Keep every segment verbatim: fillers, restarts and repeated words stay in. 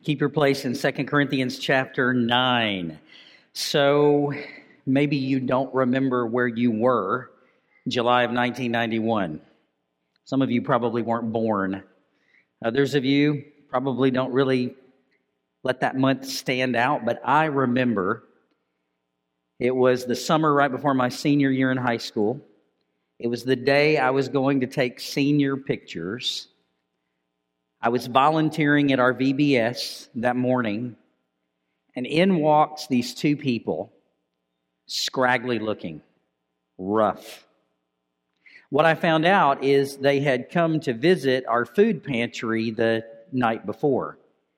Keep your place in Second Corinthians chapter nine. So maybe you don't remember where you were July of nineteen ninety-one. Some of you probably weren't born. Others of you probably don't really let that month stand out, but I remember it was the summer right before my senior year in high school. It was the day I was going to take senior pictures. I was volunteering at our V B S that morning, and in walks these two people, scraggly looking, rough. What I found out is they had come to visit our food pantry the night before.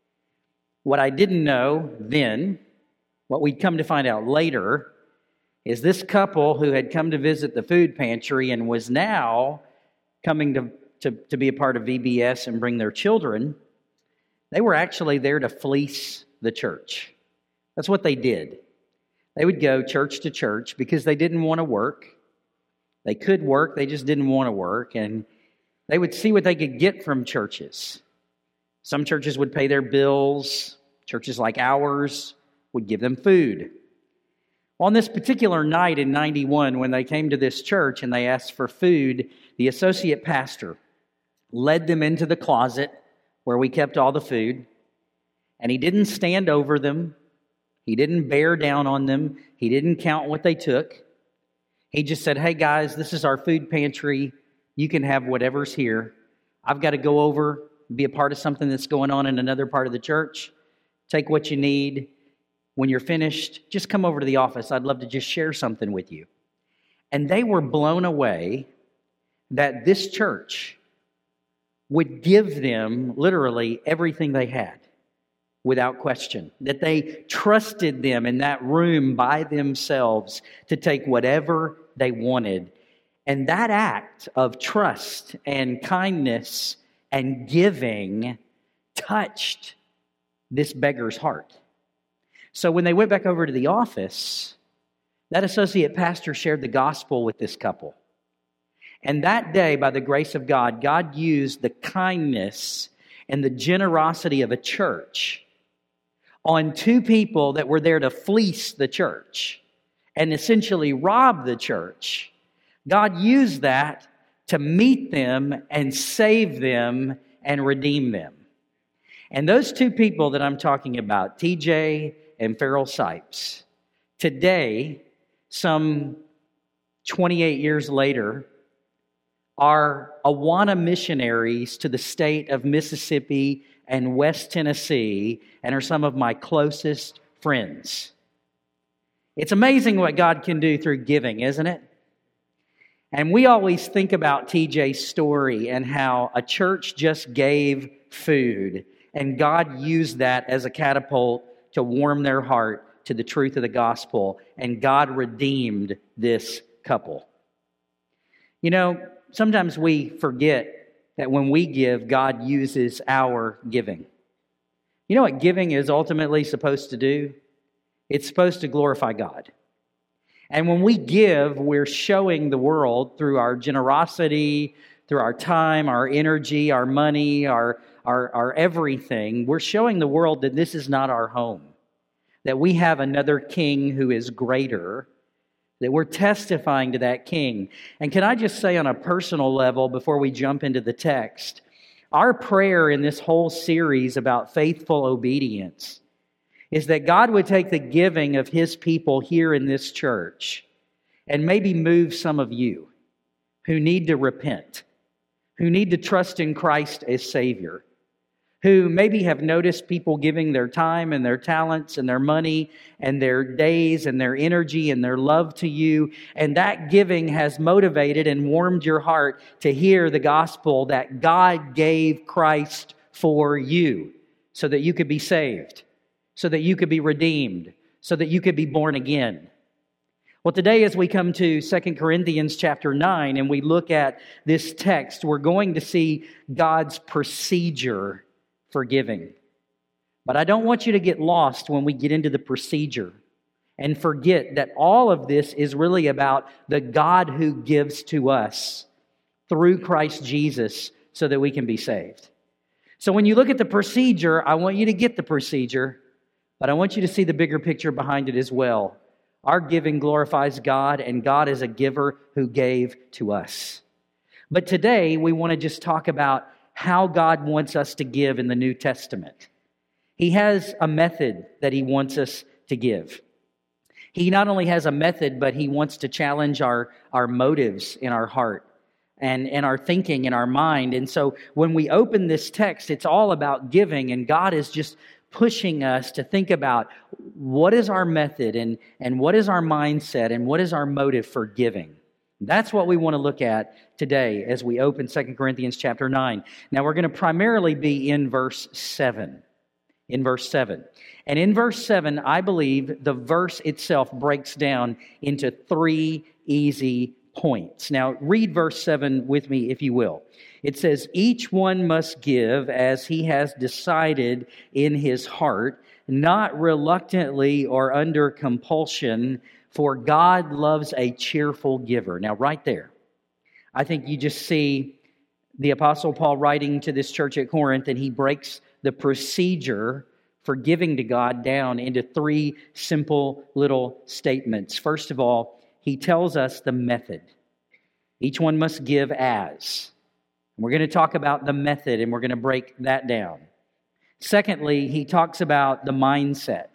What I didn't know then, what we'd come to find out later, is this couple who had come to visit the food pantry and was now coming to To, to be a part of V B S and bring their children, they were actually there to fleece the church. That's what they did. They would go church to church because they didn't want to work. They could work, they just didn't want to work. And they would see what they could get from churches. Some churches would pay their bills. Churches like ours would give them food. On this particular night in ninety-one, when they came to this church and they asked for food, the associate pastor led them into the closet where we kept all the food, and he didn't stand over them. He didn't bear down on them. He didn't count what they took. He just said, "Hey guys, this is our food pantry. You can have whatever's here. I've got to go over, be a part of something that's going on in another part of the church. Take what you need. When you're finished, just come over to the office. I'd love to just share something with you." And they were blown away that this church would give them literally everything they had without question. That they trusted them in that room by themselves to take whatever they wanted. And that act of trust and kindness and giving touched this beggar's heart. So when they went back over to the office, that associate pastor shared the gospel with this couple. And that day, by the grace of God, God used the kindness and the generosity of a church on two people that were there to fleece the church and essentially rob the church. God used that to meet them and save them and redeem them. And those two people that I'm talking about, T J and Farrell Sipes, today, some twenty-eight years later, are Awana missionaries to the state of Mississippi and West Tennessee and are some of my closest friends. It's amazing what God can do through giving, isn't it? And we always think about T J's story and how a church just gave food and God used that as a catapult to warm their heart to the truth of the gospel, and God redeemed this couple. You know, sometimes we forget that when we give, God uses our giving. You know what giving is ultimately supposed to do? It's supposed to glorify God. And when we give, we're showing the world through our generosity, through our time, our energy, our money, our, our, our everything. We're showing the world that this is not our home, that we have another king who is greater, that we're testifying to that king. And can I just say on a personal level, before we jump into the text, our prayer in this whole series about faithful obedience is that God would take the giving of His people here in this church and maybe move some of you who need to repent, who need to trust in Christ as Savior, who maybe have noticed people giving their time and their talents and their money and their days and their energy and their love to you. And that giving has motivated and warmed your heart to hear the gospel that God gave Christ for you so that you could be saved, so that you could be redeemed, so that you could be born again. Well, today as we come to Second Corinthians chapter nine and we look at this text, we're going to see God's procedure for giving. But I don't want you to get lost when we get into the procedure and forget that all of this is really about the God who gives to us through Christ Jesus so that we can be saved. So when you look at the procedure, I want you to get the procedure, but I want you to see the bigger picture behind it as well. Our giving glorifies God, and God is a giver who gave to us. But today, we want to just talk about how God wants us to give in the New Testament. He has a method that He wants us to give. He not only has a method, but He wants to challenge our, our motives in our heart and, and our thinking in our mind. And so when we open this text, it's all about giving, and God is just pushing us to think about what is our method and, and what is our mindset and what is our motive for giving. That's what we want to look at today as we open Second Corinthians chapter nine. Now we're going to primarily be in verse seven. In verse seven. And in verse seven, I believe the verse itself breaks down into three easy points. Now read verse seven with me if you will. It says, "Each one must give as he has decided in his heart, not reluctantly or under compulsion, for God loves a cheerful giver." Now, right there, I think you just see the Apostle Paul writing to this church at Corinth, and he breaks the procedure for giving to God down into three simple little statements. First of all, he tells us the method. Each one must give as. We're going to talk about the method, and we're going to break that down. Secondly, he talks about the mindset.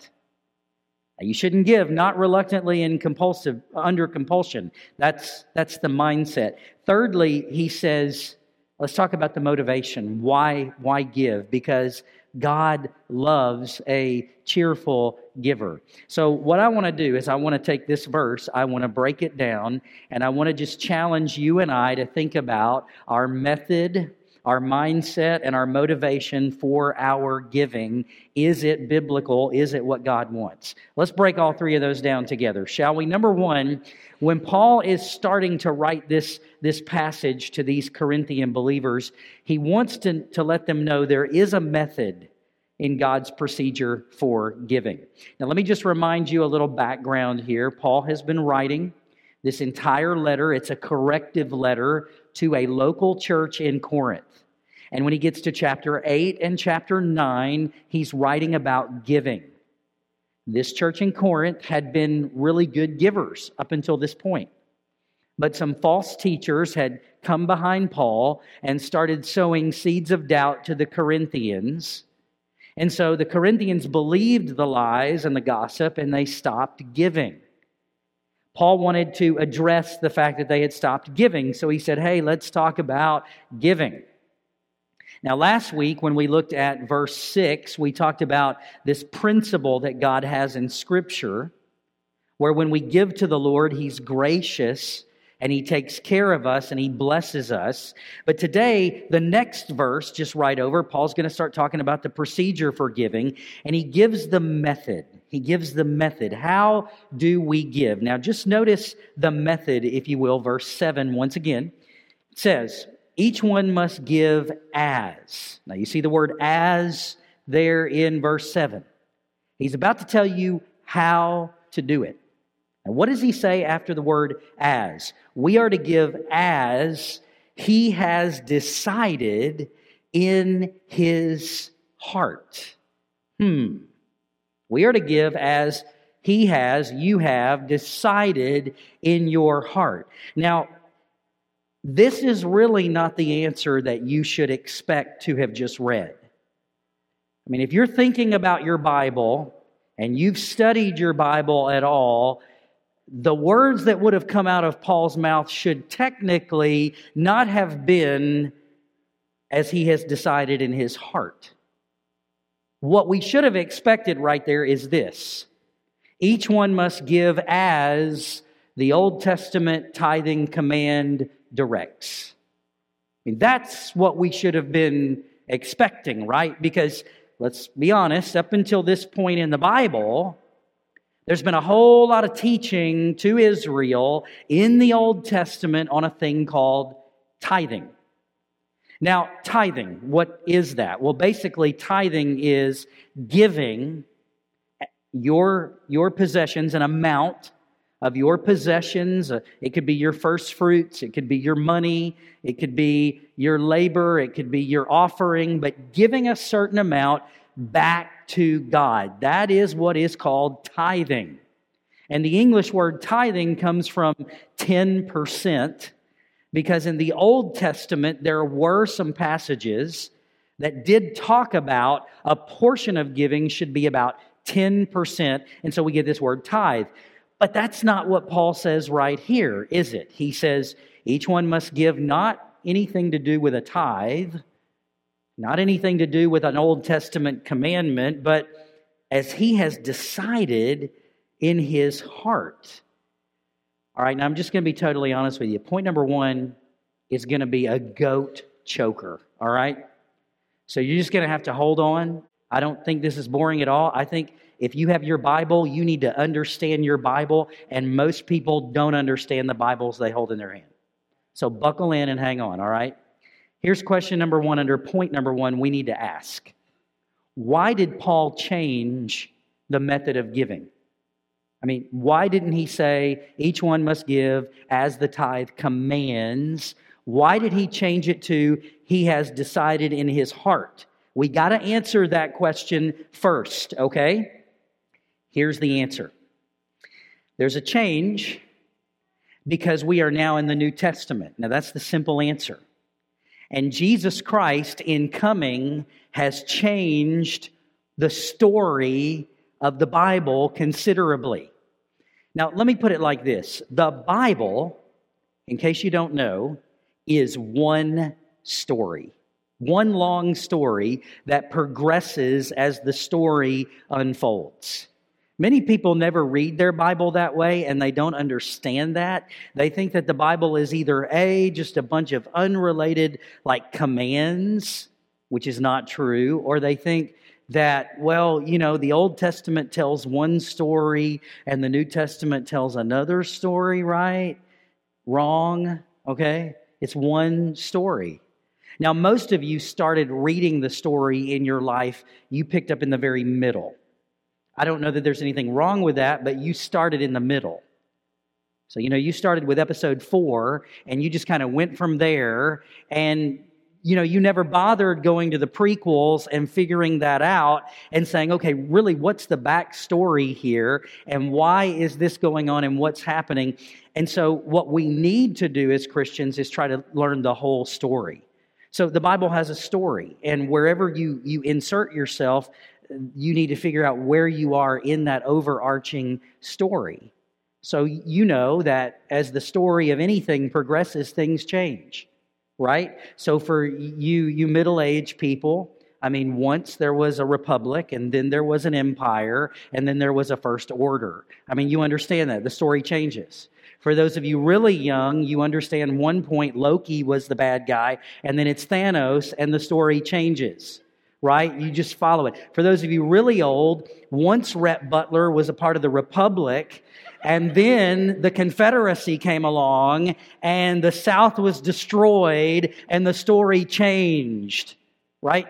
You shouldn't give, not reluctantly and compulsive, under compulsion. That's, that's the mindset. Thirdly, he says, let's talk about the motivation. Why, why give? Because God loves a cheerful giver. So what I want to do is I want to take this verse, I want to break it down, and I want to just challenge you and I to think about our method, our mindset, and our motivation for our giving. Is it biblical? Is it what God wants? Let's break all three of those down together, shall we? Number one, when Paul is starting to write this, this passage to these Corinthian believers, he wants to, to let them know there is a method in God's procedure for giving. Now, let me just remind you a little background here. Paul has been writing this entire letter. It's a corrective letter to a local church in Corinth. And when he gets to chapter eight and chapter nine, he's writing about giving. This church in Corinth had been really good givers up until this point. But some false teachers had come behind Paul and started sowing seeds of doubt to the Corinthians. And so the Corinthians believed the lies and the gossip, and they stopped giving. Paul wanted to address the fact that they had stopped giving, so he said, hey, let's talk about giving. Now, last week when we looked at verse six, we talked about this principle that God has in Scripture, where when we give to the Lord, He's gracious and He takes care of us and He blesses us. But today, the next verse, just right over, Paul's going to start talking about the procedure for giving, and he gives the method. He gives the method. How do we give? Now, just notice the method, if you will, verse seven once again. It says, each one must give as. Now, you see the word as there in verse seven. He's about to tell you how to do it. And what does he say after the word as? We are to give as he has decided in his heart. Hmm. We are to give as he has, you have decided in your heart. Now, this is really not the answer that you should expect to have just read. I mean, if you're thinking about your Bible and you've studied your Bible at all, the words that would have come out of Paul's mouth should technically not have been as he has decided in his heart. What we should have expected right there is this. Each one must give as the Old Testament tithing command directs. I mean, that's what we should have been expecting, right? Because let's be honest, up until this point in the Bible, there's been a whole lot of teaching to Israel in the Old Testament on a thing called tithing. Now, tithing, what is that? Well, basically, tithing is giving your, your possessions, an amount of your possessions. Uh, It could be your first fruits. It could be your money. It could be your labor. It could be your offering, but giving a certain amount back to God. That is what is called tithing. And the English word tithing comes from ten percent, because in the Old Testament there were some passages that did talk about a portion of giving should be about ten percent, and so we get this word tithe. But that's not what Paul says right here, is it? He says each one must give not anything to do with a tithe, not anything to do with an Old Testament commandment, but as he has decided in his heart. All right, now I'm just going to be totally honest with you. Point number one is going to be a goat choker, all right? So you're just going to have to hold on. I don't think this is boring at all. I think if you have your Bible, you need to understand your Bible, and most people don't understand the Bibles they hold in their hand. So buckle in and hang on, all right? Here's question number one under point number one we need to ask. Why did Paul change the method of giving? I mean, why didn't he say each one must give as the tithe commands? Why did he change it to he has decided in his heart? We got to answer that question first, okay? Here's the answer. There's a change because we are now in the New Testament. Now, that's the simple answer. And Jesus Christ, in coming, has changed the story of the Bible considerably. Now, let me put it like this. The Bible, in case you don't know, is one story. One long story that progresses as the story unfolds. Many people never read their Bible that way, and they don't understand that. They think that the Bible is either A, just a bunch of unrelated, like, commands, which is not true, or they think that, well, you know, the Old Testament tells one story and the New Testament tells another story, right? Wrong, okay? It's one story. Now, most of you started reading the story in your life, you picked up in the very middle. I don't know that there's anything wrong with that, but you started in the middle. So, you know, you started with episode four, and you just kind of went from there, and you know, you never bothered going to the prequels and figuring that out and saying, okay, really, what's the backstory here? And why is this going on and what's happening? And so what we need to do as Christians is try to learn the whole story. So the Bible has a story, and wherever you, you insert yourself, you need to figure out where you are in that overarching story. So you know that as the story of anything progresses, things change. Right? So for you, you middle-aged people, I mean, once there was a republic, and then there was an empire, and then there was a first order. I mean, you understand that. The story changes. For those of you really young, you understand one point Loki was the bad guy, and then it's Thanos, and the story changes. Right? You just follow it. For those of you really old, once Rhett Butler was a part of the Republic, and then the Confederacy came along, and the South was destroyed, and the story changed. Right?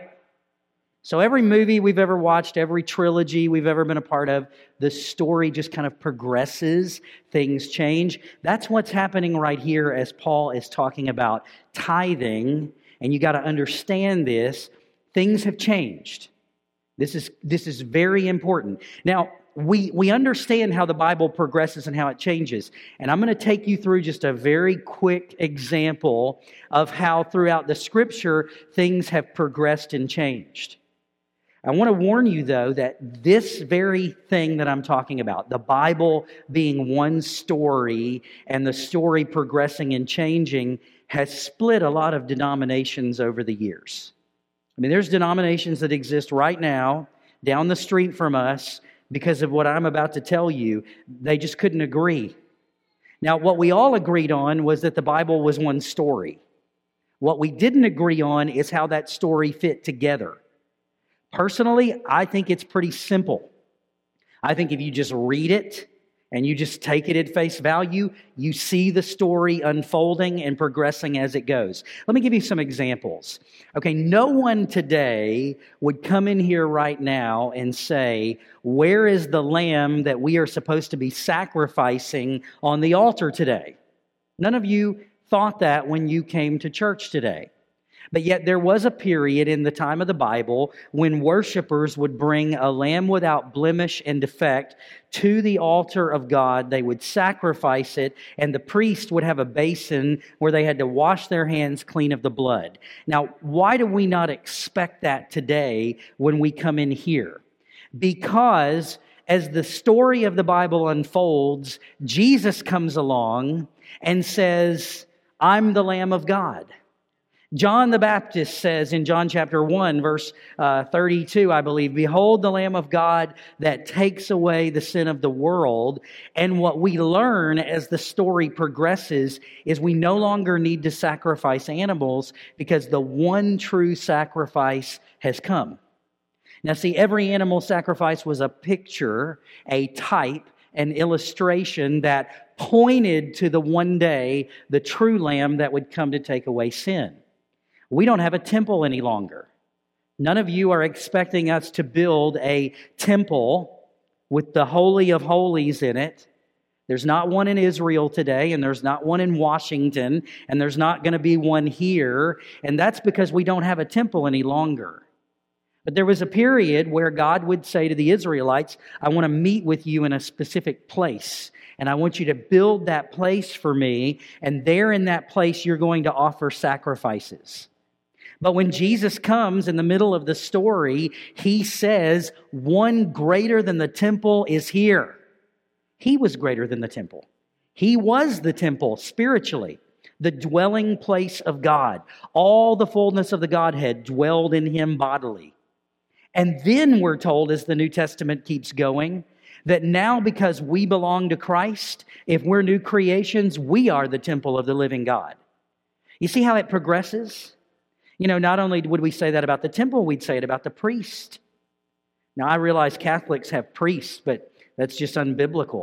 So every movie we've ever watched, every trilogy we've ever been a part of, the story just kind of progresses, things change. That's what's happening right here as Paul is talking about tithing, and you got to understand this. Things have changed. This is this is very important. Now, we we understand how the Bible progresses and how it changes. And I'm going to take you through just a very quick example of how throughout the Scripture things have progressed and changed. I want to warn you, though, that this very thing that I'm talking about, the Bible being one story and the story progressing and changing, has split a lot of denominations over the years. I mean, there's denominations that exist right now down the street from us because of what I'm about to tell you. They just couldn't agree. Now, what we all agreed on was that the Bible was one story. What we didn't agree on is how that story fit together. Personally, I think it's pretty simple. I think if you just read it and you just take it at face value, you see the story unfolding and progressing as it goes. Let me give you some examples. Okay, no one today would come in here right now and say, where is the lamb that we are supposed to be sacrificing on the altar today? None of you thought that when you came to church today. But yet there was a period in the time of the Bible when worshipers would bring a lamb without blemish and defect to the altar of God. They would sacrifice it, and the priest would have a basin where they had to wash their hands clean of the blood. Now, why do we not expect that today when we come in here? Because as the story of the Bible unfolds, Jesus comes along and says, I'm the Lamb of God. John the Baptist says in John chapter one, verse uh, thirty-two, I believe, behold the Lamb of God that takes away the sin of the world. And what we learn as the story progresses is we no longer need to sacrifice animals because the one true sacrifice has come. Now see, every animal sacrifice was a picture, a type, an illustration that pointed to the one day, the true Lamb that would come to take away sin. We don't have a temple any longer. None of you are expecting us to build a temple with the Holy of Holies in it. There's not one in Israel today, and there's not one in Washington, and there's not going to be one here. And that's because we don't have a temple any longer. But there was a period where God would say to the Israelites, I want to meet with you in a specific place. And I want you to build that place for me. And there in that place, you're going to offer sacrifices. But when Jesus comes in the middle of the story, he says, one greater than the temple is here. He was greater than the temple. He was the temple spiritually, the dwelling place of God. All the fullness of the Godhead dwelled in him bodily. And then we're told, as the New Testament keeps going, that now because we belong to Christ, if we're new creations, we are the temple of the living God. You see how it progresses? You know, not only would we say that about the temple, we'd say it about the priest. Now, I realize Catholics have priests, but that's just unbiblical.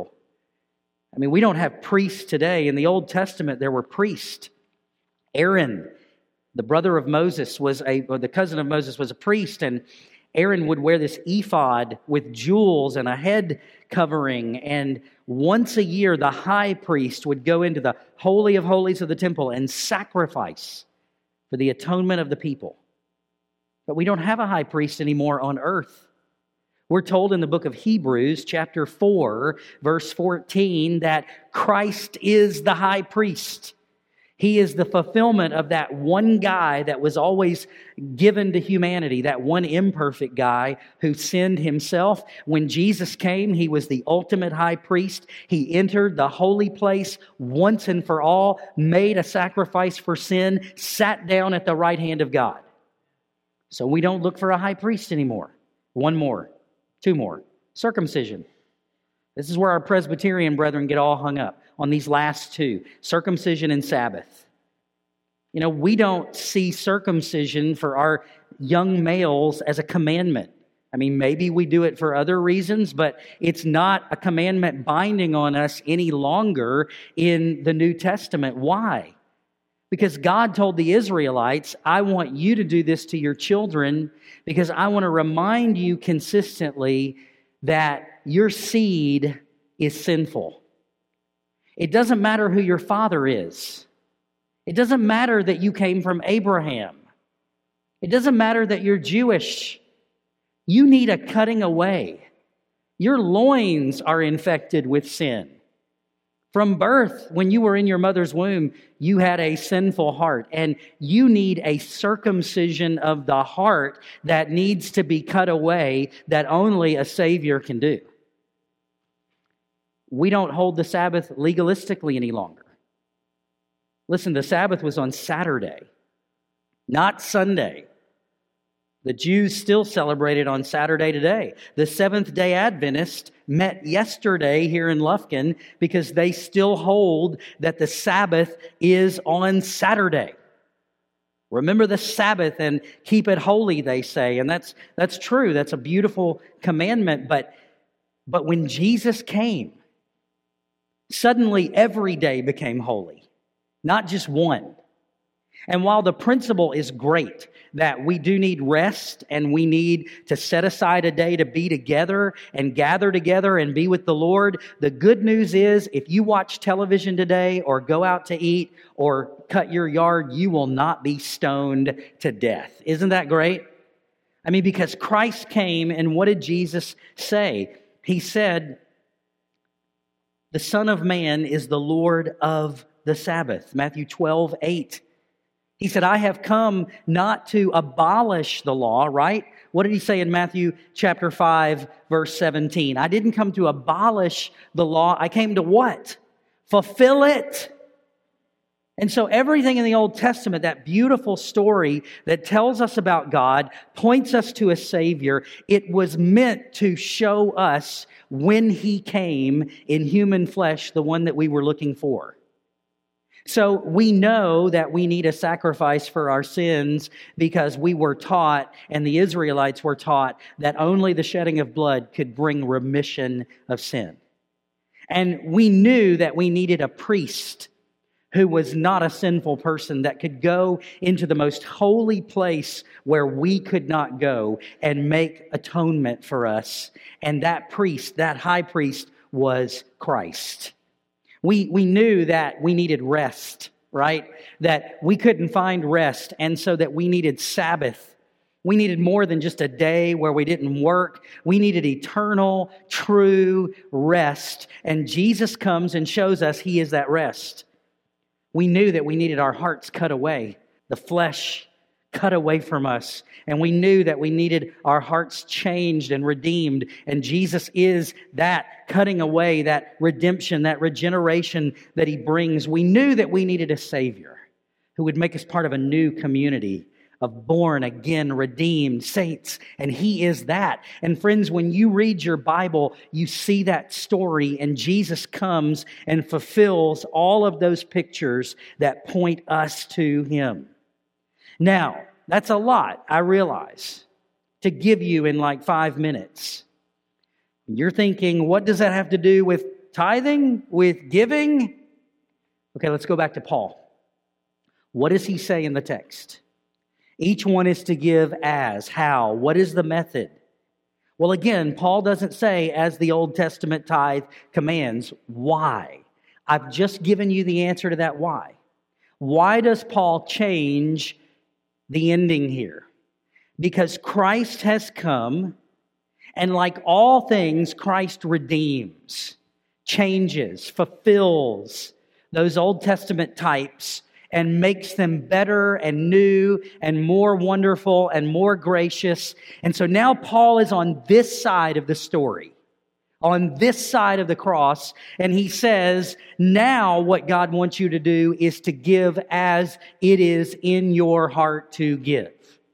I mean, we don't have priests today. In the Old Testament, there were priests. Aaron, the brother of Moses, was a, or the cousin of Moses, was a priest, and Aaron would wear this ephod with jewels and a head covering, and once a year, the high priest would go into the Holy of Holies of the temple and sacrifice for the atonement of the people. But we don't have a high priest anymore on earth. We're told in the book of Hebrews, chapter four, verse fourteen, that Christ is the high priest. He is the fulfillment of that one guy that was always given to humanity, that one imperfect guy who sinned himself. When Jesus came, he was the ultimate high priest. He entered the holy place once and for all, made a sacrifice for sin, sat down at the right hand of God. So we don't look for a high priest anymore. One more, two more. Circumcision. This is where our Presbyterian brethren get all hung up on these last two, circumcision and Sabbath. You know, we don't see circumcision for our young males as a commandment. I mean, maybe we do it for other reasons, but it's not a commandment binding on us any longer in the New Testament. Why? Because God told the Israelites, I want you to do this to your children because I want to remind you consistently that your seed is sinful. It doesn't matter who your father is. It doesn't matter that you came from Abraham. It doesn't matter that you're Jewish. You need a cutting away. Your loins are infected with sin. From birth, when you were in your mother's womb, you had a sinful heart, and you need a circumcision of the heart that needs to be cut away that only a Savior can do. We don't hold the Sabbath legalistically any longer. Listen, the Sabbath was on Saturday, not Sunday. The Jews still celebrate it on Saturday today. The Seventh-day Adventists met yesterday here in Lufkin because they still hold that the Sabbath is on Saturday. Remember the Sabbath and keep it holy, they say. And that's that's true. That's a beautiful commandment. But, but when Jesus came, Suddenly, every day became holy, not just one. And while the principle is great, that we do need rest and we need to set aside a day to be together and gather together and be with the Lord, the good news is if you watch television today or go out to eat or cut your yard, you will not be stoned to death. Isn't that great? I mean, because Christ came, and what did Jesus say? He said, the Son of Man is the Lord of the Sabbath. Matthew twelve eight. He said, I have come not to abolish the law, right? What did he say in Matthew chapter five, verse seventeen? I didn't come to abolish the law. I came to what? Fulfill it. And so everything in the Old Testament, that beautiful story that tells us about God, points us to a Savior. It was meant to show us when He came in human flesh, the one that we were looking for. So we know that we need a sacrifice for our sins because we were taught, and the Israelites were taught, that only the shedding of blood could bring remission of sin. And we knew that we needed a priest who was not a sinful person that could go into the most holy place where we could not go and make atonement for us. And that priest, that high priest, was Christ. We we knew that we needed rest, right? That we couldn't find rest, and so that we needed Sabbath. We needed more than just a day where we didn't work. We needed eternal, true rest. And Jesus comes and shows us He is that rest. We knew that we needed our hearts cut away, the flesh cut away from us. And we knew that we needed our hearts changed and redeemed. And Jesus is that cutting away, that redemption, that regeneration that He brings. We knew that we needed a Savior who would make us part of a new community of born again, redeemed saints. And He is that. And friends, when you read your Bible, you see that story, and Jesus comes and fulfills all of those pictures that point us to Him. Now, that's a lot, I realize, to give you in like five minutes. You're thinking, what does that have to do with tithing, with giving? Okay, let's go back to Paul. What does he say in the text? Each one is to give as, how, what is the method? Well, again, Paul doesn't say, as the Old Testament tithe commands, why? I've just given you the answer to that why. Why does Paul change the ending here? Because Christ has come, and like all things, Christ redeems, changes, fulfills those Old Testament types and makes them better and new and more wonderful and more gracious. And so now Paul is on this side of the story, on this side of the cross, and he says, now what God wants you to do is to give as it is in your heart to give.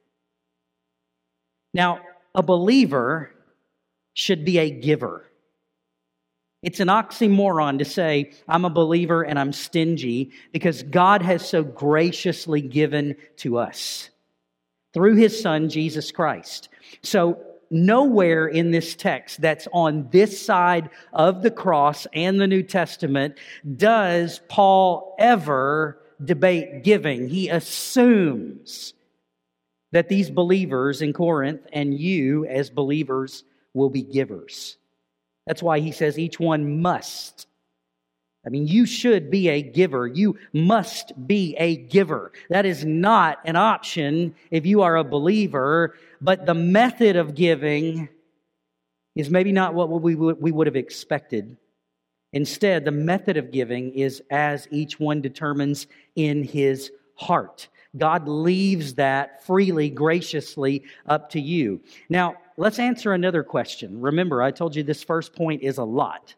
Now, a believer should be a giver. It's an oxymoron to say, I'm a believer and I'm stingy, because God has so graciously given to us through His Son, Jesus Christ. So nowhere in this text that's on this side of the cross and the New Testament does Paul ever debate giving. He assumes that these believers in Corinth and you as believers will be givers. That's why he says each one must. I mean, you should be a giver. You must be a giver. That is not an option if you are a believer, but the method of giving is maybe not what we would, we would have expected. Instead, the method of giving is as each one determines in his heart. God leaves that freely, graciously up to you. Now, let's answer another question. Remember, I told you this first point is a lot.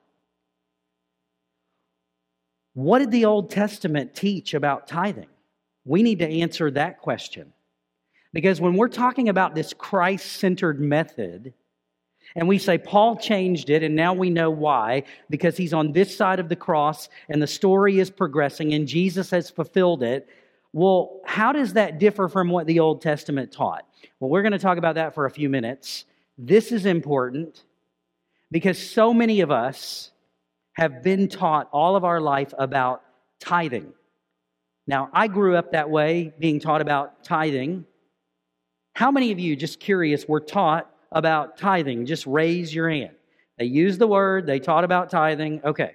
What did the Old Testament teach about tithing? We need to answer that question. Because when we're talking about this Christ-centered method, and we say Paul changed it, and now we know why, because he's on this side of the cross, and the story is progressing, and Jesus has fulfilled it. Well, how does that differ from what the Old Testament taught? Well, we're going to talk about that for a few minutes. This is important because so many of us have been taught all of our life about tithing. Now, I grew up that way, being taught about tithing. How many of you, just curious, were taught about tithing? Just raise your hand. They used the word, they taught about tithing. Okay.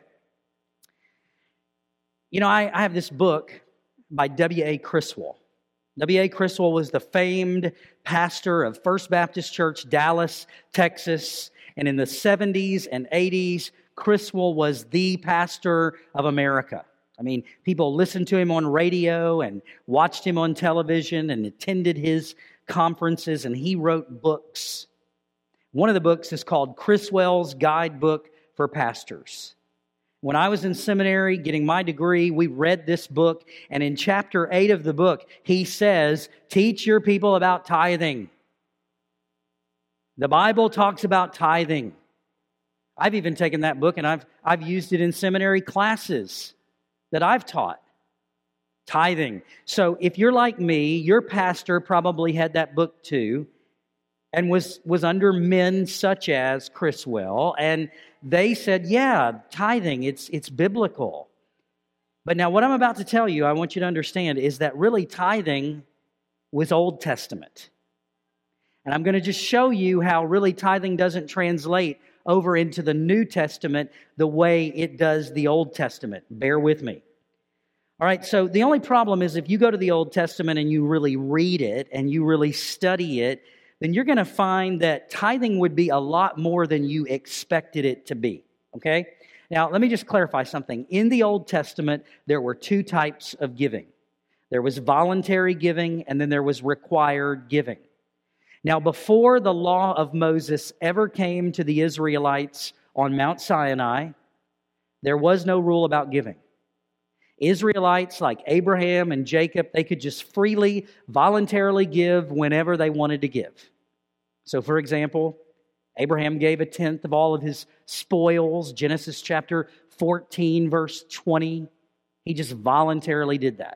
You know, I, I have this book by W A Criswell. W A Criswell was the famed pastor of First Baptist Church, Dallas, Texas. And in the seventies and eighties, Criswell was the pastor of America. I mean, people listened to him on radio and watched him on television and attended his conferences, and he wrote books. One of the books is called Criswell's Guidebook for Pastors. When I was in seminary getting my degree, we read this book, and in chapter eight of the book, he says, teach your people about tithing. The Bible talks about tithing. I've even taken that book and I've, I've used it in seminary classes that I've taught. Tithing. So if you're like me, your pastor probably had that book too, and was, was under men such as Criswell, and they said, yeah, tithing, it's, it's biblical. But now what I'm about to tell you, I want you to understand, is that really tithing was Old Testament. And I'm going to just show you how really tithing doesn't translate over into the New Testament the way it does the Old Testament. Bear with me. All right, so the only problem is if you go to the Old Testament and you really read it and you really study it, then you're going to find that tithing would be a lot more than you expected it to be, okay? Now, let me just clarify something. In the Old Testament, there were two types of giving. There was voluntary giving, and then there was required giving. Now, before the law of Moses ever came to the Israelites on Mount Sinai, there was no rule about giving. Israelites like Abraham and Jacob, they could just freely, voluntarily give whenever they wanted to give. So, for example, Abraham gave a tenth of all of his spoils, Genesis chapter fourteen, verse twenty. He just voluntarily did that.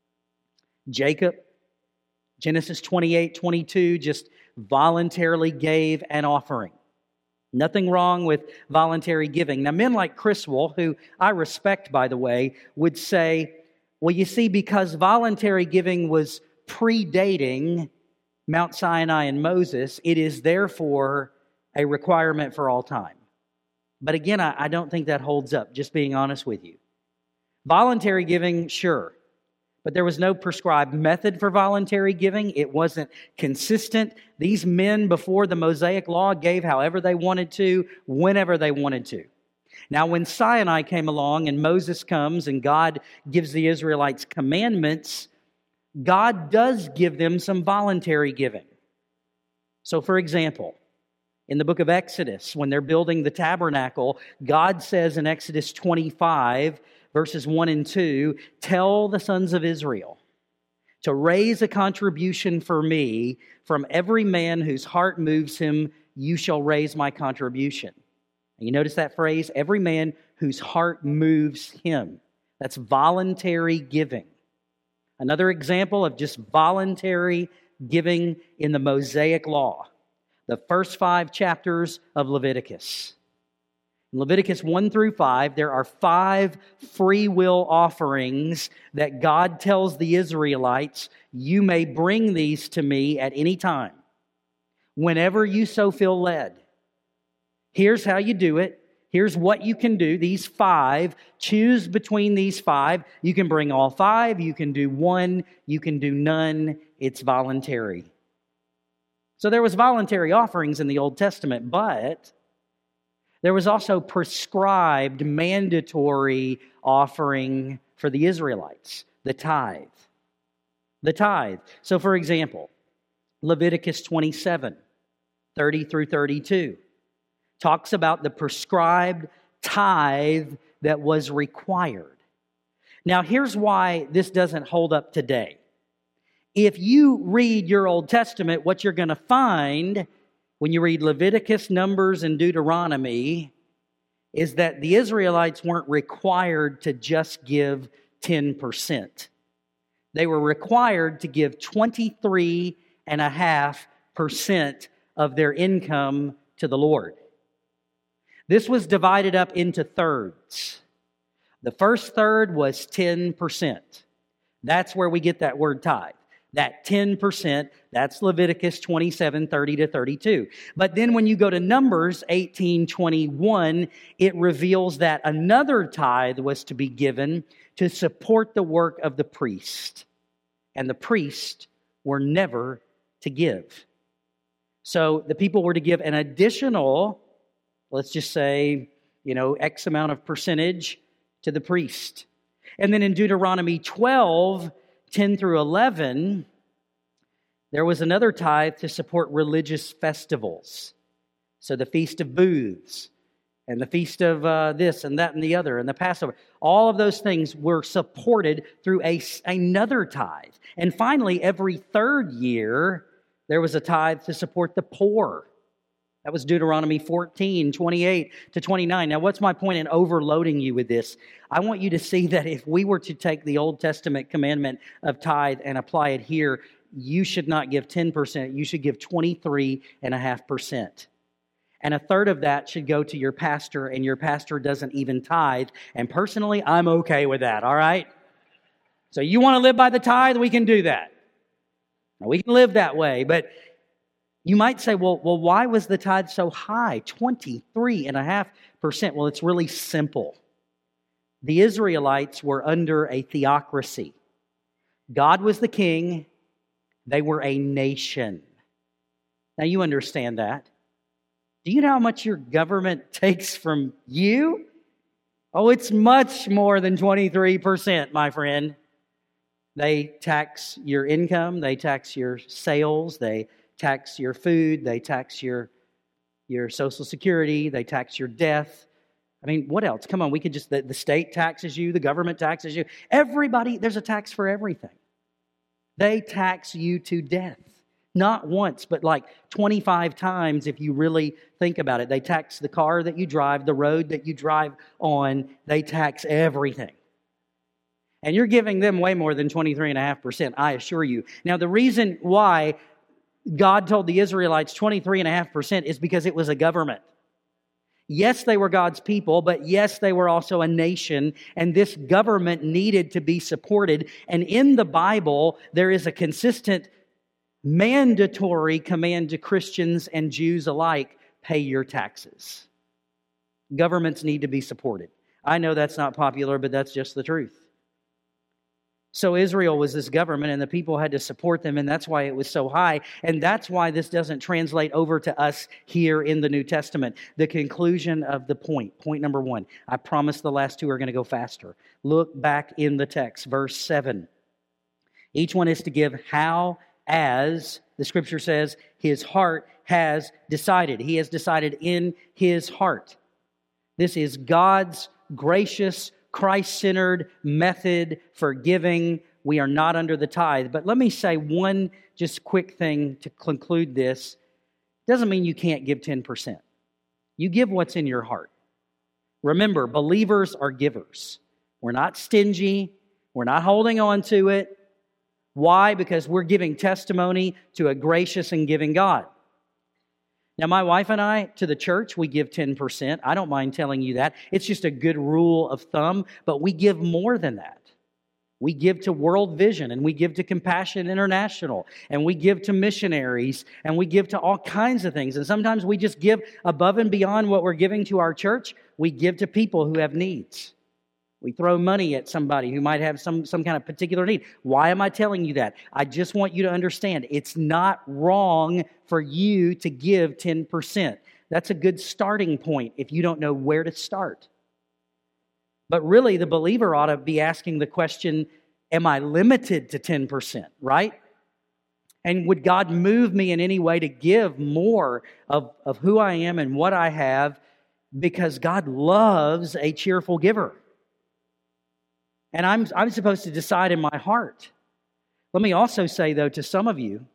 Jacob, Genesis twenty-eight, twenty-two, just voluntarily gave an offering. Nothing wrong with voluntary giving. Now, men like Criswell, who I respect, by the way, would say, well, you see, because voluntary giving was predating Mount Sinai and Moses, it is therefore a requirement for all time. But again, I, I don't think that holds up, just being honest with you. Voluntary giving, sure. But there was no prescribed method for voluntary giving. It wasn't consistent. These men before the Mosaic Law gave however they wanted to, whenever they wanted to. Now, when Sinai came along and Moses comes and God gives the Israelites commandments, God does give them some voluntary giving. So, for example, in the book of Exodus, when they're building the tabernacle, God says in Exodus twenty-five, verses one and two, tell the sons of Israel to raise a contribution for me from every man whose heart moves him, you shall raise my contribution. And you notice that phrase, every man whose heart moves him. That's voluntary giving. Another example of just voluntary giving in the Mosaic Law, the first five chapters of Leviticus. In Leviticus one through five, there are five free will offerings that God tells the Israelites, you may bring these to me at any time, whenever you so feel led. Here's how you do it. Here's what you can do. These five, choose between these five. You can bring all five. You can do one. You can do none. It's voluntary. So there was voluntary offerings in the Old Testament, but there was also prescribed mandatory offering for the Israelites, the tithe. The tithe. So for example, Leviticus twenty-seven, thirty through thirty-two, talks about the prescribed tithe that was required. Now here's why this doesn't hold up today. If you read your Old Testament, what you're going to find when you read Leviticus, Numbers, and Deuteronomy is that the Israelites weren't required to just give ten percent. They were required to give twenty-three point five percent of their income to the Lord. This was divided up into thirds. The first third was ten percent. That's where we get that word tithe. That ten percent, that's Leviticus twenty-seven, thirty to thirty-two. But then when you go to Numbers eighteen, twenty-one, it reveals that another tithe was to be given to support the work of the priest. And the priests were never to give. So the people were to give an additional, let's just say, you know, X amount of percentage to the priest. And then in Deuteronomy twelve, ten through eleven, there was another tithe to support religious festivals. So the Feast of Booths and the Feast of uh, this and that and the other and the Passover. All of those things were supported through a, another tithe. And finally, every third year, there was a tithe to support the poor. That was Deuteronomy fourteen, twenty-eight to twenty-nine. Now, what's my point in overloading you with this? I want you to see that if we were to take the Old Testament commandment of tithe and apply it here, you should not give ten percent. You should give twenty-three point five percent. And a third of that should go to your pastor, and your pastor doesn't even tithe. And personally, I'm okay with that, all right? So you want to live by the tithe? We can do that. We can live that way, but you might say, well, well, why was the tithe so high? twenty-three point five percent. Well, it's really simple. The Israelites were under a theocracy. God was the king. They were a nation. Now, you understand that. Do you know how much your government takes from you? Oh, it's much more than twenty-three percent, my friend. They tax your income. They tax your sales. They tax your food, they tax your, your Social Security, they tax your death. I mean, what else? Come on, we could just, the, the state taxes you, the government taxes you. Everybody, there's a tax for everything. They tax you to death. Not once, but like twenty-five times if you really think about it. They tax the car that you drive, the road that you drive on. They tax everything. And you're giving them way more than twenty-three point five percent, I assure you. Now, the reason why God told the Israelites twenty-three point five percent is because it was a government. Yes, they were God's people, but yes, they were also a nation, and this government needed to be supported. And in the Bible, there is a consistent mandatory command to Christians and Jews alike, pay your taxes. Governments need to be supported. I know that's not popular, but that's just the truth. So Israel was this government, and the people had to support them, and that's why it was so high. And that's why this doesn't translate over to us here in the New Testament. The conclusion of the point, point number one. I promise the last two are going to go faster. Look back in the text, verse seven. Each one is to give how, as, the Scripture says, his heart has decided. He has decided in his heart. This is God's gracious, Christ-centered method for giving. We are not under the tithe. But let me say one just quick thing to conclude this. Doesn't mean you can't give ten percent. You give what's in your heart. Remember, believers are givers. We're not stingy. We're not holding on to it. Why? Because we're giving testimony to a gracious and giving God. Now, my wife and I, to the church, we give ten percent. I don't mind telling you that. It's just a good rule of thumb, but we give more than that. We give to World Vision, and we give to Compassion International, and we give to missionaries, and we give to all kinds of things. And sometimes we just give above and beyond what we're giving to our church. We give to people who have needs. We throw money at somebody who might have some, some kind of particular need. Why am I telling you that? I just want you to understand it's not wrong for you to give ten percent. That's a good starting point if you don't know where to start. But really, the believer ought to be asking the question, am I limited to ten percent, right? And would God move me in any way to give more of, of who I am and what I have? Because God loves a cheerful giver. And I'm, I'm supposed to decide in my heart. Let me also say, though, to some of you,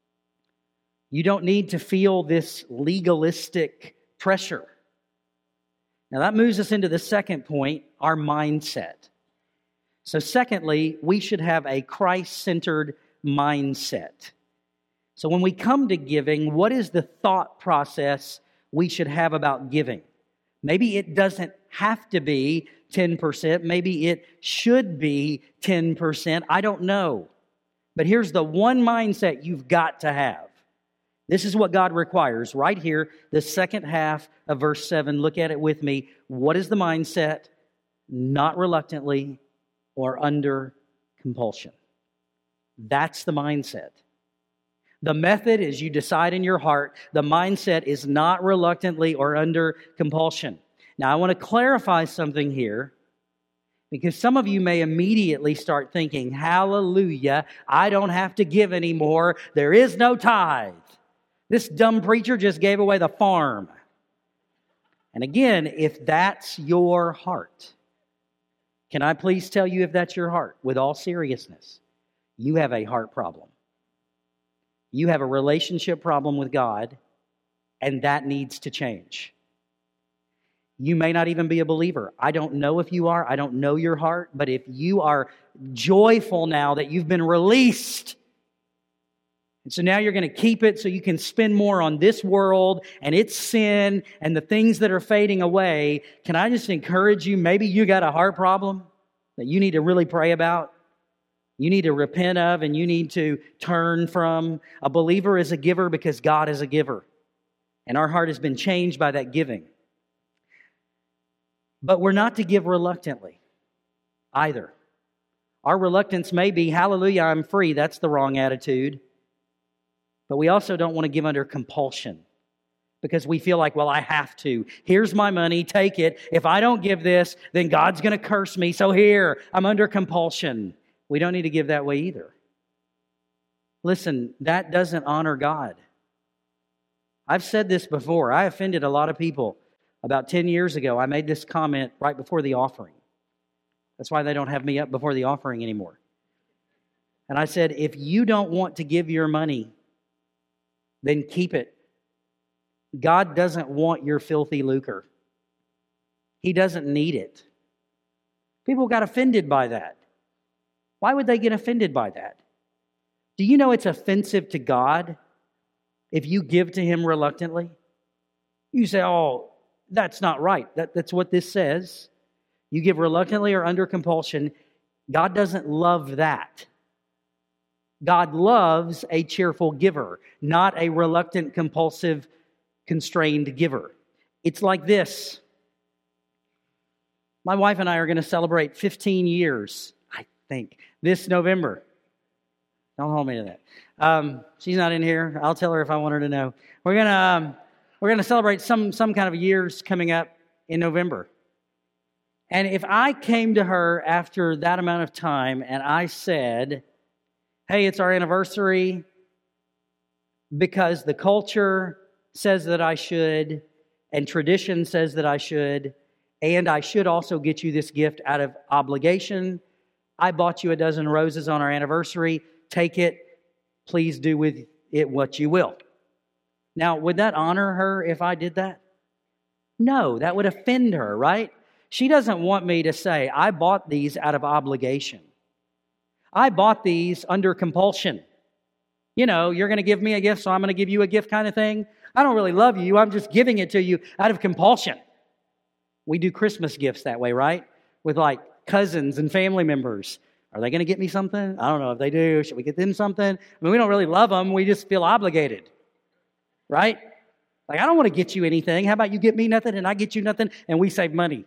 you don't need to feel this legalistic pressure. Now, that moves us into the second point, our mindset. So, secondly, we should have a Christ-centered mindset. So, when we come to giving, what is the thought process we should have about giving? Maybe it doesn't have to be ten percent. Maybe it should be ten percent. I don't know. But here's the one mindset you've got to have. This is what God requires right here, the second half of verse seven. Look at it with me. What is the mindset? Not reluctantly or under compulsion. That's the mindset. The method is you decide in your heart. The mindset is not reluctantly or under compulsion. Now, I want to clarify something here, because some of you may immediately start thinking, hallelujah, I don't have to give anymore. There is no tithe. This dumb preacher just gave away the farm. And again, if that's your heart, can I please tell you, if that's your heart, with all seriousness, you have a heart problem. You have a relationship problem with God, and that needs to change. You may not even be a believer. I don't know if you are. I don't know your heart. But if you are joyful now that you've been released, and so now you're going to keep it so you can spend more on this world and its sin and the things that are fading away, can I just encourage you, maybe you got a heart problem that you need to really pray about? You need to repent of, and you need to turn from. A believer is a giver because God is a giver. And our heart has been changed by that giving. But we're not to give reluctantly either. Our reluctance may be, hallelujah, I'm free. That's the wrong attitude. But we also don't want to give under compulsion, because we feel like, well, I have to. Here's my money, take it. If I don't give this, then God's going to curse me. So here, I'm under compulsion. We don't need to give that way either. Listen, that doesn't honor God. I've said this before. I offended a lot of people. About ten years ago, I made this comment right before the offering. That's why they don't have me up before the offering anymore. And I said, if you don't want to give your money, then keep it. God doesn't want your filthy lucre. He doesn't need it. People got offended by that. Why would they get offended by that? Do you know it's offensive to God if you give to Him reluctantly? You say, oh, that's not right. That, that's what this says. You give reluctantly or under compulsion. God doesn't love that. God loves a cheerful giver, not a reluctant, compulsive, constrained giver. It's like this. My wife and I are going to celebrate fifteen years, I think, this November. Don't hold me to that. Um, she's not in here. I'll tell her if I want her to know. We're going to um, we're going to celebrate some some kind of years coming up in November. And if I came to her after that amount of time and I said, hey, it's our anniversary because the culture says that I should, and tradition says that I should, and I should also get you this gift out of obligation. I bought you a dozen roses on our anniversary. Take it. Please do with it what you will. Now, would that honor her if I did that? No, that would offend her, right? She doesn't want me to say, I bought these out of obligation. I bought these under compulsion. You know, you're going to give me a gift, so I'm going to give you a gift kind of thing. I don't really love you. I'm just giving it to you out of compulsion. We do Christmas gifts that way, right? With like cousins and family members. Are they going to get me something? I don't know if they do. Should we get them something? I mean, we don't really love them. We just feel obligated, right? Like, I don't want to get you anything. How about you get me nothing and I get you nothing and we save money?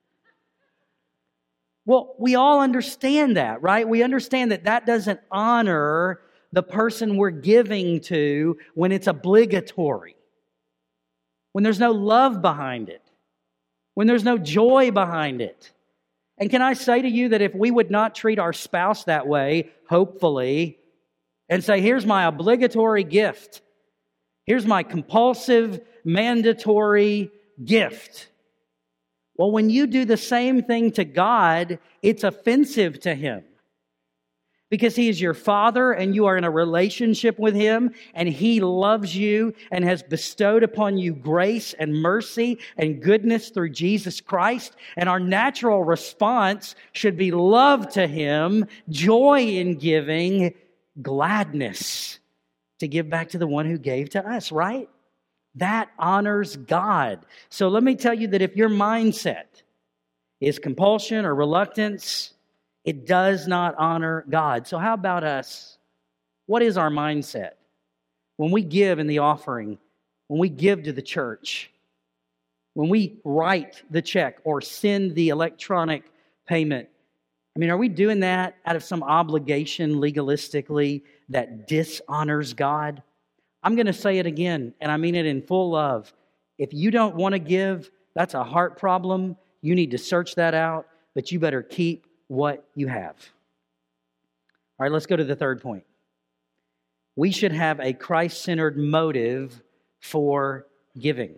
Well, we all understand that, right? We understand that that doesn't honor the person we're giving to when it's obligatory, when there's no love behind it, when there's no joy behind it. And can I say to you that if we would not treat our spouse that way, hopefully, and say, here's my obligatory gift, here's my compulsive, mandatory gift. Well, when you do the same thing to God, it's offensive to Him. Because He is your Father and you are in a relationship with Him and He loves you and has bestowed upon you grace and mercy and goodness through Jesus Christ. And our natural response should be love to Him, joy in giving, gladness to give back to the one who gave to us, right? That honors God. So let me tell you that if your mindset is compulsion or reluctance, it does not honor God. So how about us? What is our mindset? When we give in the offering, when we give to the church, when we write the check or send the electronic payment, I mean, are we doing that out of some obligation legalistically that dishonors God? I'm going to say it again, and I mean it in full love. If you don't want to give, that's a heart problem. You need to search that out, but you better keep what you have. All right, let's go to the third point. We should have a Christ-centered motive for giving.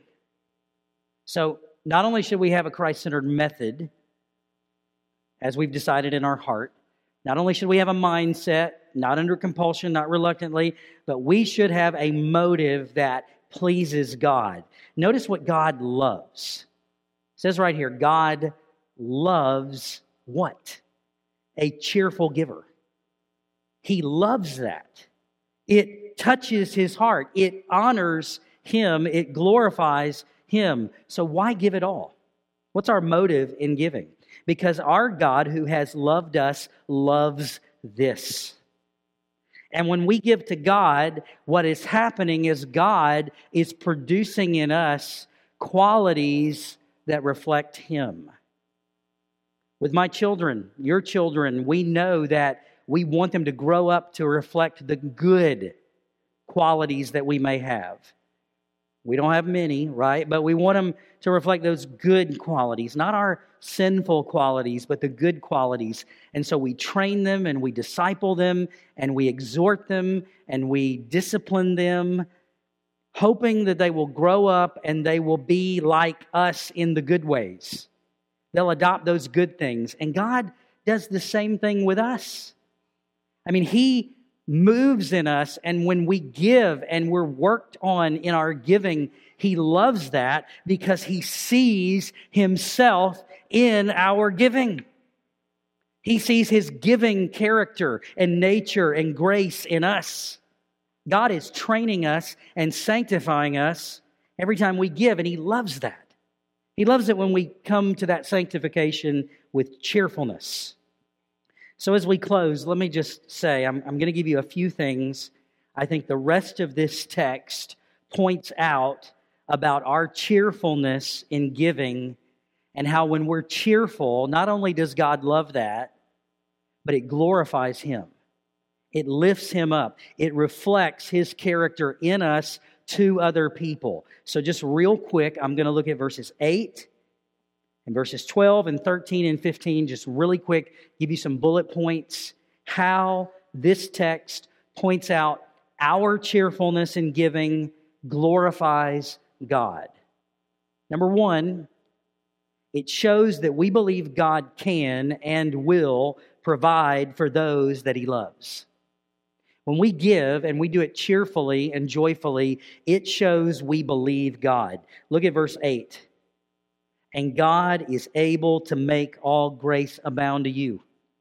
So not only should we have a Christ-centered method, as we've decided in our heart, not only should we have a mindset, not under compulsion, not reluctantly, but we should have a motive that pleases God. Notice what God loves. It says right here, God loves what? A cheerful giver. He loves that. It touches His heart. It honors Him. It glorifies Him. So why give it all? What's our motive in giving? Because our God, who has loved us, loves this. And when we give to God, what is happening is God is producing in us qualities that reflect Him. With my children, your children, we know that we want them to grow up to reflect the good qualities that we may have. We don't have many, right? But we want them to reflect those good qualities, not our sinful qualities, but the good qualities. And so we train them and we disciple them and we exhort them and we discipline them, hoping that they will grow up and they will be like us in the good ways. They'll adopt those good things. And God does the same thing with us. I mean, He moves in us, and when we give and we're worked on in our giving, He loves that because He sees Himself in our giving. He sees His giving character and nature and grace in us. God is training us and sanctifying us every time we give, and He loves that. He loves it when we come to that sanctification with cheerfulness. So as we close, let me just say, I'm, I'm going to give you a few things. I think the rest of this text points out about our cheerfulness in giving and how when we're cheerful, not only does God love that, but it glorifies Him. It lifts Him up. It reflects His character in us to other people. So just real quick, I'm going to look at verses eight and verses twelve and thirteen and fifteen, just really quick, give you some bullet points, how this text points out our cheerfulness in giving glorifies God. Number one, it shows that we believe God can and will provide for those that He loves. When we give and we do it cheerfully and joyfully, it shows we believe God. Look at verse eight. And God is able to make all grace abound to you,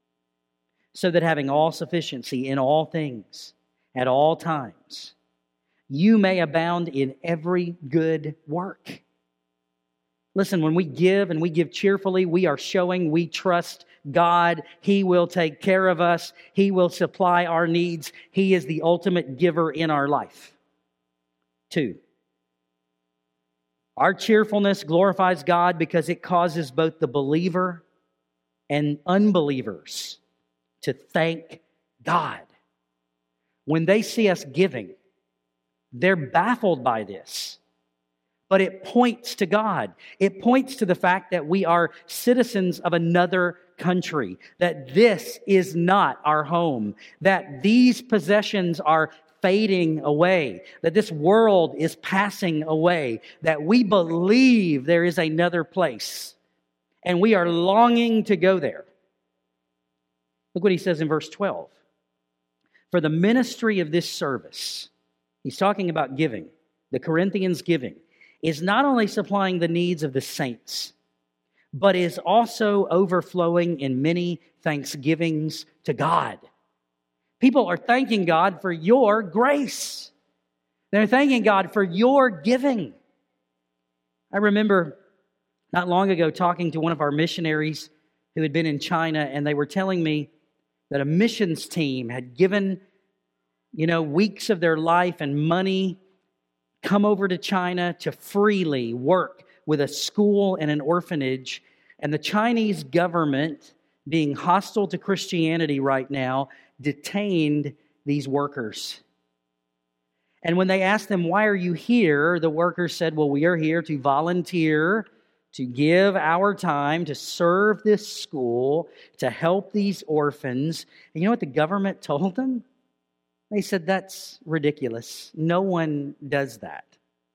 so that having all sufficiency in all things, at all times, you may abound in every good work. Listen, when we give and we give cheerfully, we are showing we trust God. He will take care of us. He will supply our needs. He is the ultimate giver in our life. Two, our cheerfulness glorifies God because it causes both the believer and unbelievers to thank God. When they see us giving, they're baffled by this. But it points to God. It points to the fact that we are citizens of another country, that this is not our home, that these possessions are fading away, that this world is passing away, that we believe there is another place, and we are longing to go there. Look what he says in verse twelve. For the ministry of this service, he's talking about giving, the Corinthians giving, is not only supplying the needs of the saints, but is also overflowing in many thanksgivings to God. People are thanking God for your grace. They're thanking God for your giving. I remember not long ago talking to one of our missionaries who had been in China, and they were telling me that a missions team had given, you know, weeks of their life and money, come over to China to freely work with a school and an orphanage. And the Chinese government, being hostile to Christianity right now, detained these workers. And when they asked them, why are you here? The workers said, well, we are here to volunteer, to give our time, to serve this school, to help these orphans. And you know what the government told them? They said, that's ridiculous. No one does that.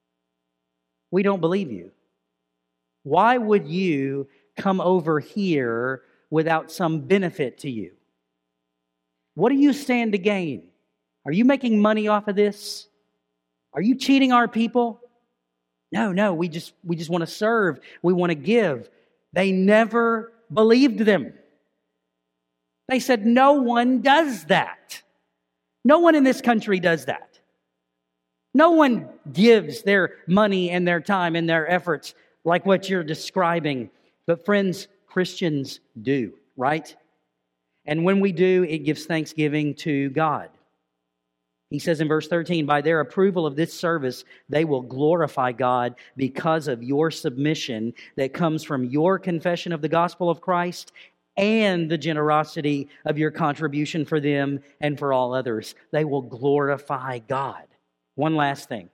We don't believe you. Why would you come over here without some benefit to you? What do you stand to gain? Are you making money off of this? Are you cheating our people? No, no, we just we just want to serve. We want to give. They never believed them. They said, no one does that. No one in this country does that. No one gives their money and their time and their efforts like what you're describing. But friends, Christians do, right? And when we do, it gives thanksgiving to God. He says in verse thirteen, by their approval of this service, they will glorify God because of your submission that comes from your confession of the gospel of Christ and the generosity of your contribution for them and for all others. They will glorify God. One last thing.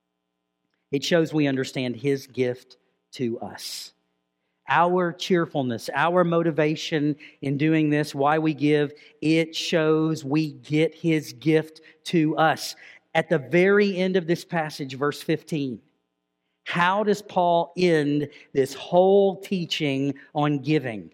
It shows we understand His gift to us. Our cheerfulness, our motivation in doing this, why we give, it shows we get His gift to us. At the very end of this passage, verse fifteen, how does Paul end this whole teaching on giving?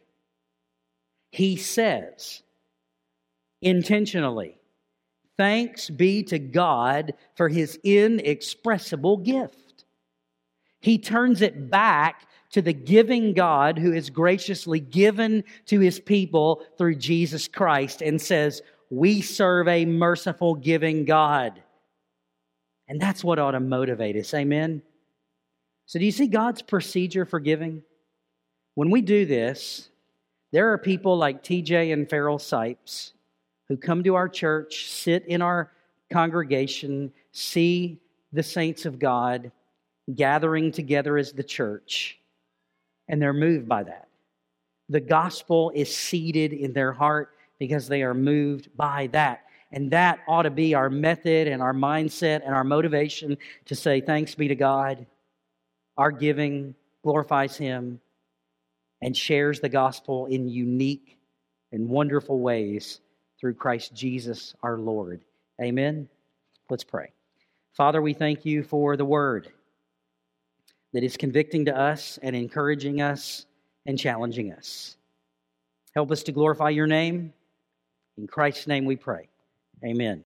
He says, intentionally, thanks be to God for His inexpressible gift. He turns it back to the giving God who is graciously given to His people through Jesus Christ and says, we serve a merciful, giving God. And that's what ought to motivate us. Amen? So do you see God's procedure for giving? When we do this, there are people like T J and Farrell Sipes who come to our church, sit in our congregation, see the saints of God gathering together as the church, and they're moved by that. The gospel is seated in their heart because they are moved by that. And that ought to be our method and our mindset and our motivation to say, thanks be to God. Our giving glorifies Him and shares the gospel in unique and wonderful ways through Christ Jesus our Lord. Amen? Let's pray. Father, we thank You for the Word that is convicting to us and encouraging us and challenging us. Help us to glorify Your name. In Christ's name we pray. Amen.